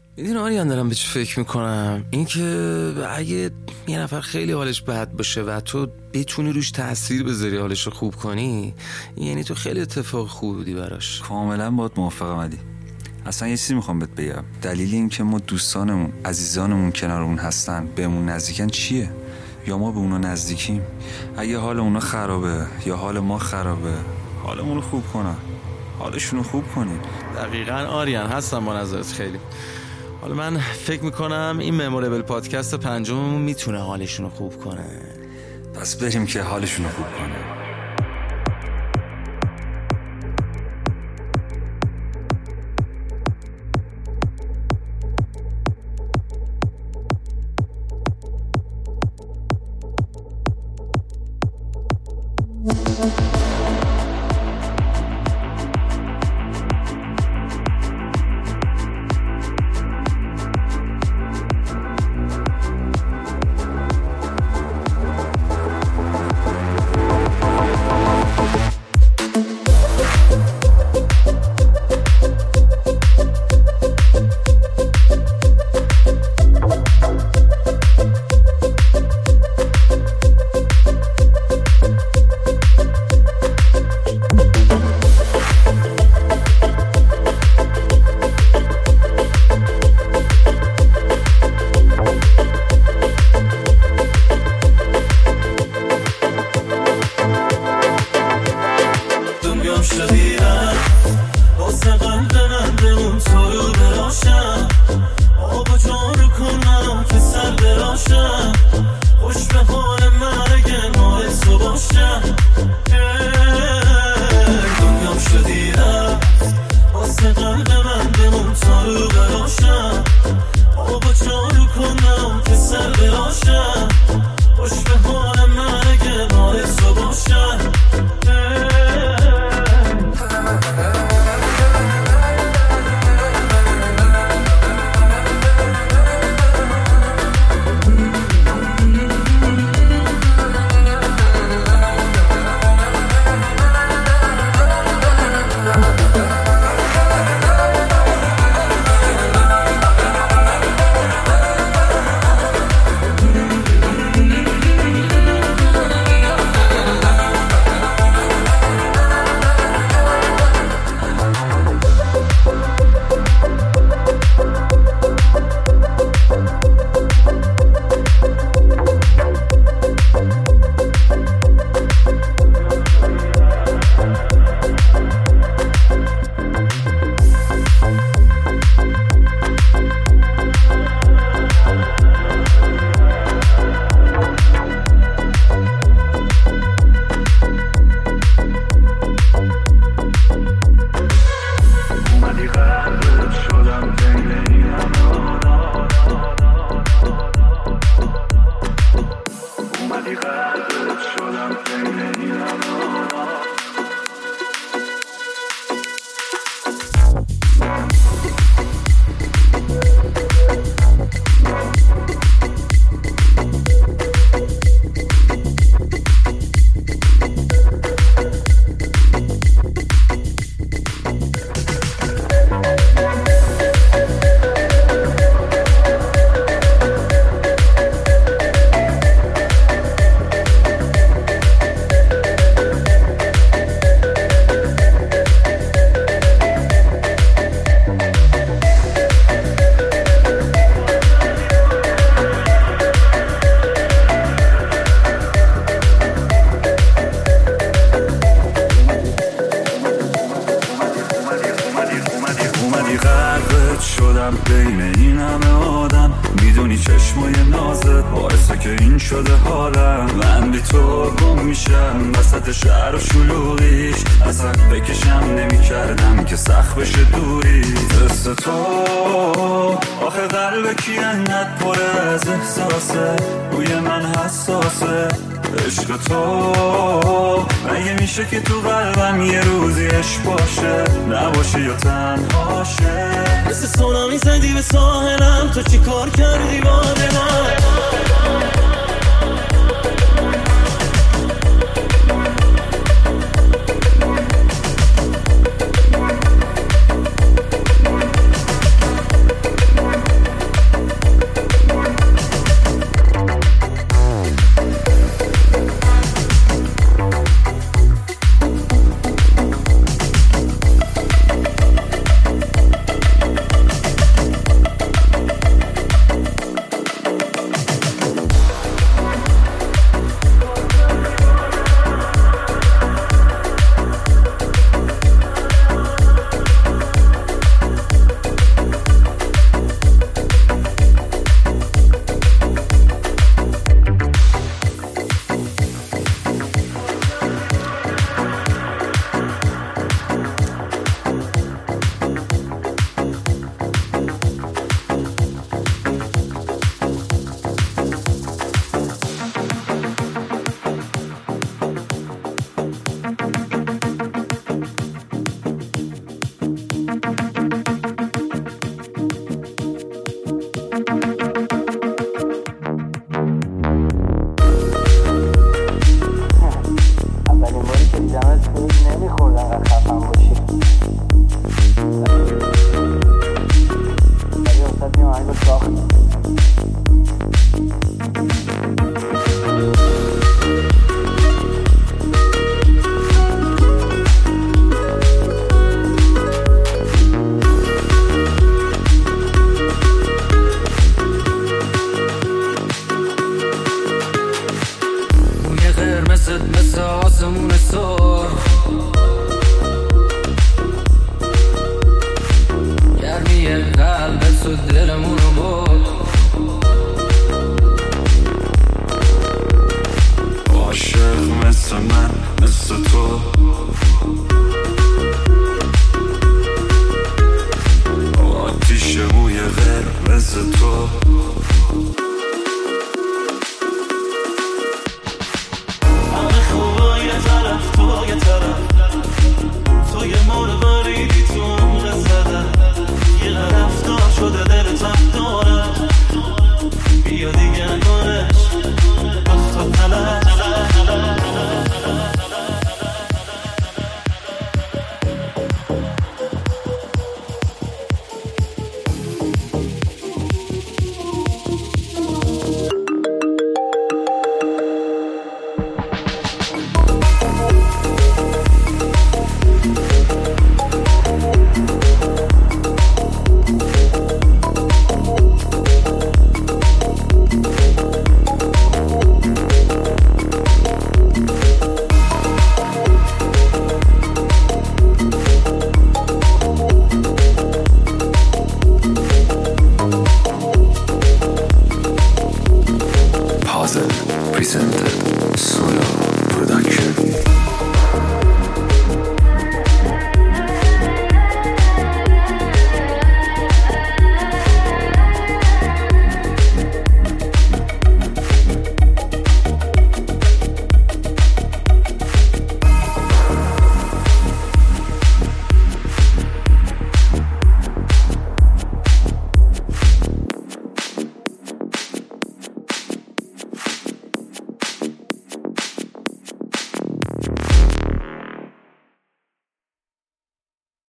میدونی آریان دارم به چی فکر میکنم؟ این که اگه یه نفر خیلی حالش بد باشه و تو بتونی روش تأثیر بذاری حالش رو خوب کنی، یعنی تو خیلی اتفاق خوب بودی براش. کاملا باهات موافقم علی. اصلا یه چیزی میخوام بهت بگم. دلیل این که ما دوستانمون عزیزانمون کنارمون هستن بهمون نزدیکن چیه؟ یا ما به اونا نزدیکیم؟ اگه حال اونا خرابه یا حال ما خرابه، حالمون رو خوب کنن، حالشون رو خوب کنیم. دقیقاً آریان، هستم با نظرت خیلی. حالا من فکر میکنم این مموریبل پادکست 5 میتونه حالشون رو خوب کنه. پس بریم که حالشون رو خوب کنه. شدم بین این همه آدم، میدونی چشمای نازت باعثه که این شده حالم. من بی تو گم میشم وسط شهر و شلوغیش، اصلا بکشم نمی کردم که سخت بشه دوری. دست تو آخه قلب کی انقدر پره از احساسه، روی من حساسه. عشق تو مگه میشه که تو قلبم یه روزی عشق باشه، نباشه یا تنهاشه. مثل سونامی زدی به ساحلم، تو چی کار کردی با دلم؟ دست و دلمونو برد. عاشق مثل من مثل تو، آتیش موی قرمز تو.